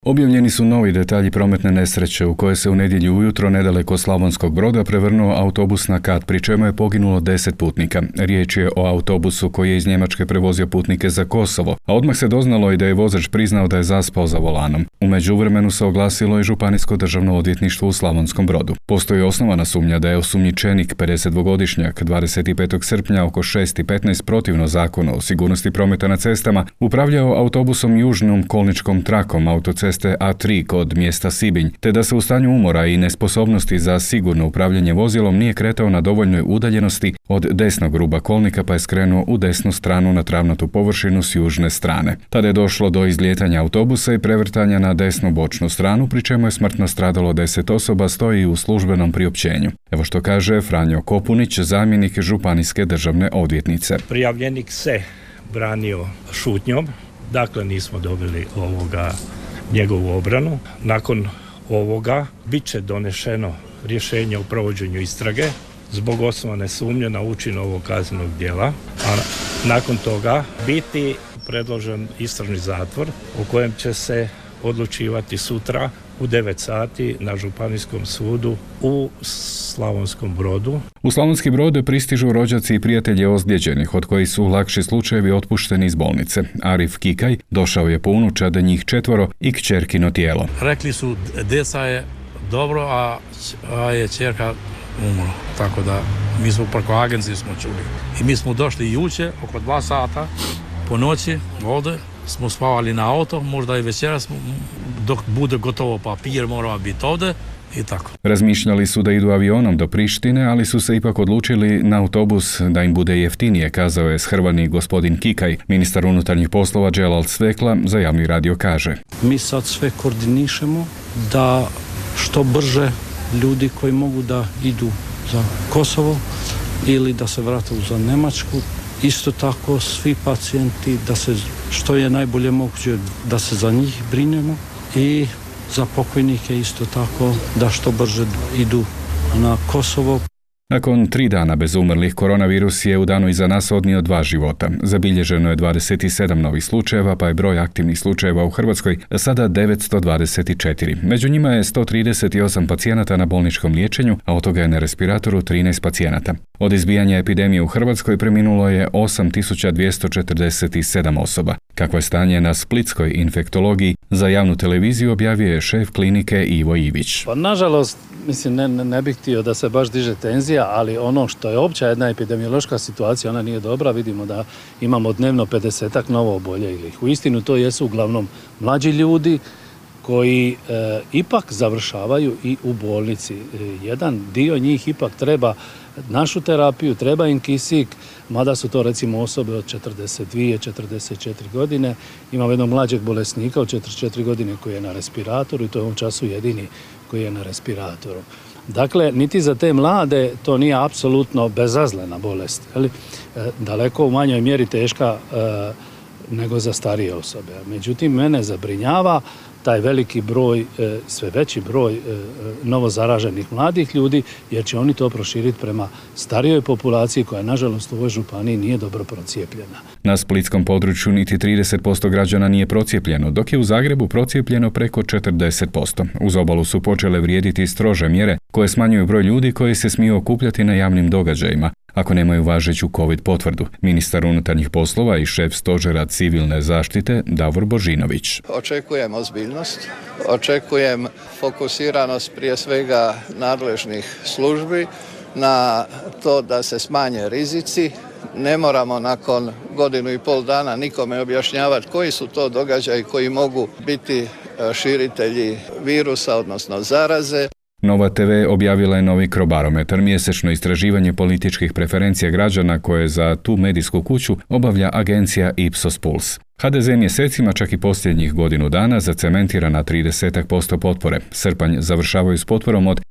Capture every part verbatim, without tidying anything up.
Objavljeni su novi detalji prometne nesreće u kojoj se u nedjelju ujutro nedaleko Slavonskog Broda prevrnuo autobus na kat, pri čemu je poginulo deset putnika. Riječ je o autobusu koji je iz Njemačke prevozio putnike za Kosovo, a odmah se doznalo i da je vozač priznao da je zaspao za volanom. U međuvremenu se oglasilo i Županijsko državno odvjetništvo u Slavonskom Brodu. Postoji osnovana sumnja da je osumnjičenik, pedesetdvogodišnjak, dvadeset petog srpnja oko šest i petnaest protivno Zakonu o sigurnosti prometa na cestama upravljao autobusom južnom kolničkom trakom autoceste A tri kod mjesta Sibinj, te da se u stanju umora i nesposobnosti za sigurno upravljanje vozilom nije kretao na dovoljnoj udaljenosti od desnog ruba kolnika pa je skrenuo u desnu stranu na travnatu površinu s južne strane. Tada je došlo do izlijetanja autobusa i prevrtanja na desnu bočnu stranu, pri čemu je smrtno stradalo deset osoba, stoji u službenom priopćenju. Evo što kaže Franjo Kopunić, zamjenik županijske državne odvjetnice. Prijavljenik se branio šutnjom, dakle nismo dobili ovoga njegovu obranu. Nakon ovoga bit će donešeno rješenje o provođenju istrage zbog osnovane sumnje na učin ovog kaznenog djela, a nakon toga biti predložen istražni zatvor u kojem će se odlučivati sutra u devet sati na Županijskom sudu u Slavonskom Brodu. U Slavonski Brod pristižu rođaci i prijatelji ozlijeđenih, od kojih su lakši slučajevi otpušteni iz bolnice. Arif Kikaj došao je po unučad, njih četvoro i kćerkino tijelo. Rekli su djeca je dobro, a, a je čerka umro. Tako da mi smo preko agencije smo čuli. I mi smo došli juče oko dva sata po noći ovdje. Smo spavali na auto, možda i večeras dok bude gotovo papir moramo biti ovdje i tako. Razmišljali su da idu avionom do Prištine, ali su se ipak odlučili na autobus da im bude jeftinije, kazao je shrvani gospodin Kikaj. Ministar unutarnjih poslova Dželal Svekla za javni radio kaže: Mi sad sve koordinišemo da što brže ljudi koji mogu da idu za Kosovo ili da se vrate za Njemačku, isto tako svi pacijenti da se što je najbolje moguće da se za njih brinemo i za pokojnike isto tako da što brže idu na Kosovo. Nakon tri dana bez umrlih, koronavirus je u danu iza nas odnio dva života. Zabilježeno je dvadeset sedam novih slučajeva, pa je broj aktivnih slučajeva u Hrvatskoj sada devetsto dvadeset četiri. Među njima je sto trideset osam pacijenata na bolničkom liječenju, a od toga je na respiratoru trinaest pacijenata. Od izbijanja epidemije u Hrvatskoj preminulo je osam tisuća dvjesto četrdeset sedam osoba. Kakvo je stanje na splitskoj infektologiji, za javnu televiziju objavio je šef klinike Ivo Ivić. Pa nažalost, mislim, ne, ne, ne bih htio da se baš diže tenzija, ali ono što je opća jedna epidemiološka situacija, ona nije dobra. Vidimo da imamo dnevno pedesetak novo oboljelih. Uistinu to jesu uglavnom mlađi ljudi koji e, ipak završavaju i u bolnici. E, jedan dio njih ipak treba našu terapiju, treba im kisik, mada su to recimo osobe od četrdeset dvije četrdeset četiri godine. Imamo jednog mlađeg bolesnika od četrdeset četiri godine koji je na respiratoru i to je u ovom času jedini koji je na respiratoru. Dakle, niti za te mlade to nije apsolutno bezazlena bolest. Jeli? Daleko u manjoj mjeri teška e, nego za starije osobe. Međutim, mene zabrinjava taj veliki broj, sve veći broj novozaraženih mladih ljudi, jer će oni to proširiti prema starijoj populaciji koja, nažalost, u ovoj županiji nije dobro procijepljena. Na splitskom području niti trideset posto građana nije procijepljeno, dok je u Zagrebu procijepljeno preko četrdeset posto. Uz obalu su počele vrijediti strože mjere koje smanjuju broj ljudi koji se smiju okupljati na javnim događajima ako nemaju važeću COVID potvrdu. Ministar unutarnjih poslova i šef stožera civilne zaštite Davor Božinović. Očekujem ozbiljnost, očekujem fokusiranost prije svega nadležnih službi na to da se smanje rizici. Ne moramo nakon godinu i pol dana nikome objašnjavati koji su to događaji koji mogu biti širitelji virusa, odnosno zaraze. Nova te ve objavila je novi Crobarometar, mjesečno istraživanje političkih preferencija građana koje za tu medijsku kuću obavlja agencija Ipsos Puls. ha de ze mjesecima, čak i posljednjih godinu dana, zacementira na trideset posto potpore. Srpanj završavaju s potporom od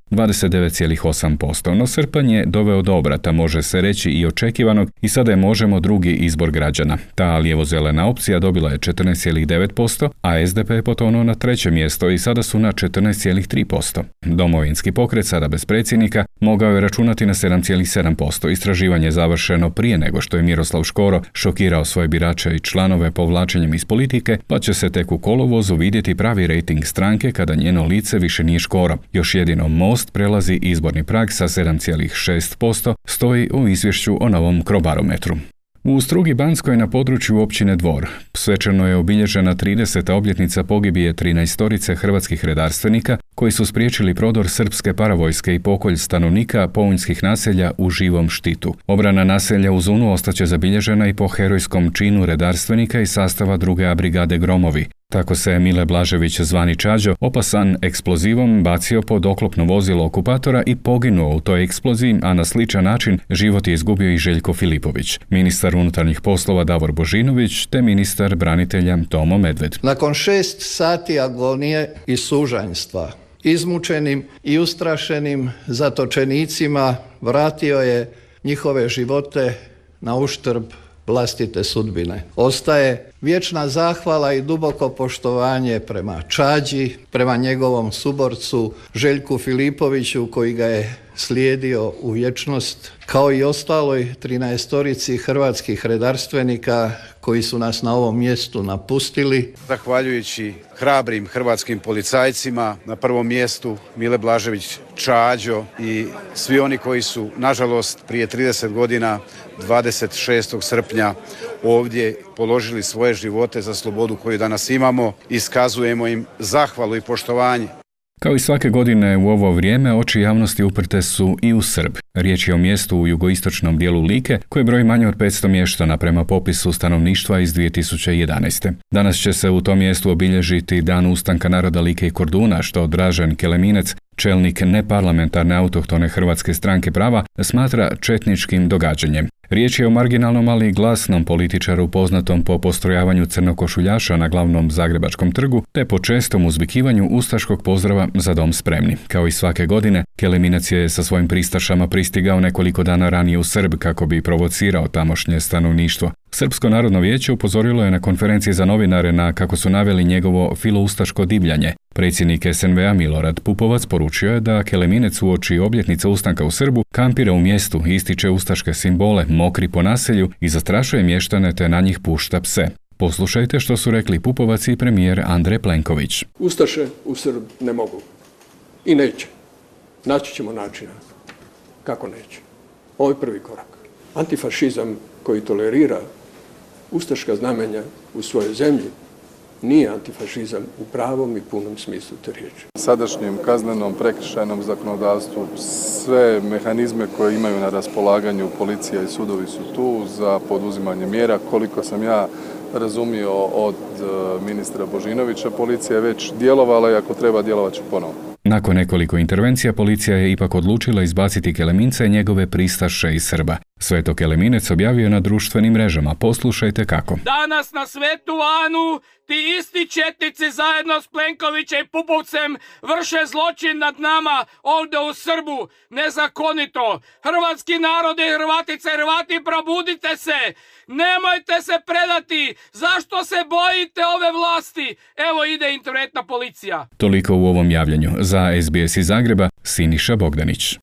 dvadeset devet zarez osam posto, no srpanj je doveo do obrata, može se reći i očekivanog, i sada je Možemo drugi izbor građana. Ta lijevo-zelena opcija dobila je četrnaest zarez devet posto, a es de pe je potonuo na treće mjesto i sada su na četrnaest zarez tri posto. Domovinski pokret, sada bez predsjednika, mogao je računati na sedam zarez sedam posto. Istraživanje je završeno prije nego što je Miroslav Škoro šokirao svoje birače i članove povlačenjem iz politike, pa će se tek u kolovozu vidjeti pravi rejting stranke kada njeno lice više nije Škoro. Još jedino Most prelazi izborni prag sa sedam zarez šest posto, stoji u izvješću o novom Crobarometru. U Strugi Banskoj na području općine Dvor svečano je obilježena trideseta obljetnica pogibije trinaestorice hrvatskih redarstvenika koji su spriječili prodor srpske paravojske i pokolj stanovnika pounjskih naselja u Živom Štitu. Obrana naselja u Zunu ostaće zabilježena i po herojskom činu redarstvenika iz sastava druge A brigade Gromovi. Tako se Mile Blažević, zvani Čađo, opasan eksplozivom bacio pod oklopno vozilo okupatora i poginuo u toj eksploziji, a na sličan način život je izgubio i Željko Filipović, ministar unutarnjih poslova Davor Božinović te ministar branitelja Tomo Medved. Nakon šest sati agonije i sužanjstva, izmučenim i ustrašenim zatočenicima vratio je njihove živote na uštrb vlastite sudbine. Ostaje vječna zahvala i duboko poštovanje prema Čađi, prema njegovom suborcu Željku Filipoviću koji ga je slijedio u vječnost, kao i ostaloj trinaestorici hrvatskih redarstvenika koji su nas na ovom mjestu napustili. Zahvaljujući hrabrim hrvatskim policajcima, na prvom mjestu Mile Blažević Čađo i svi oni koji su, nažalost, prije trideset godina, dvadeset šestog srpnja, ovdje položili svoje živote za slobodu koju danas imamo, iskazujemo im zahvalu i poštovanje. Kao i svake godine u ovo vrijeme oči javnosti uprte su i u Srb. Riječ je o mjestu u jugoistočnom dijelu Like koje broji manje od petsto mještana prema popisu stanovništva iz dvije tisuće jedanaeste. Danas će se u tom mjestu obilježiti Dan ustanka naroda Like i Korduna, što Dražen Keleminec, čelnik neparlamentarne autohtone Hrvatske stranke prava, smatra četničkim događanjem. Riječ je o marginalnom, ali glasnom političaru poznatom po postrojavanju crnokošuljaša na glavnom Zagrebačkom trgu, te po čestom uzvikivanju ustaškog pozdrava Za dom spremni. Kao i svake godine, Keleminac je sa svojim pristašama pristigao nekoliko dana ranije u Srb kako bi provocirao tamošnje stanovništvo. Srpsko narodno vijeće upozorilo je na konferenciji za novinare na, kako su naveli, njegovo filoustaško divljanje. Predsjednik es en ve a Milorad Pupovac poručio je da Keleminec uoči obljetnice ustanka u Srbu kampira u mjestu, ističe ustaške simbole, mokri po naselju i zastrašuje mještane te na njih pušta pse. Poslušajte što su rekli Pupovac i premijer Andrej Plenković. Ustaše u Srb ne mogu i neće. Naći ćemo načina kako neće. Ovo je prvi korak. Antifašizam koji tolerira ustaška znamenja u svojoj zemlji nije antifašizam u pravom i punom smislu te riječi. Sadašnjem kaznenom prekršajnom zakonodavstvu sve mehanizme koje imaju na raspolaganju policija i sudovi su tu za poduzimanje mjera. Koliko sam ja razumio od ministra Božinovića, policija je već djelovala i ako treba djelovat će ponovno. Nakon nekoliko intervencija policija je ipak odlučila izbaciti Keleminca i njegove pristaše iz Srba. Sve to Keleminec objavio na društvenim mrežama. Poslušajte kako. Danas na Svetu Anu ti isti četnici zajedno s Plenkovićem i Pupovcem vrše zločin nad nama ovdje u Srbu. Nezakonito. Hrvatski narode, Hrvatice i Hrvati, probudite se. Nemojte se predati. Zašto se bojite ove vlasti? Evo ide interventna policija. Toliko u ovom javljanju. Za es be es iz Zagreba, Siniša Bogdanić.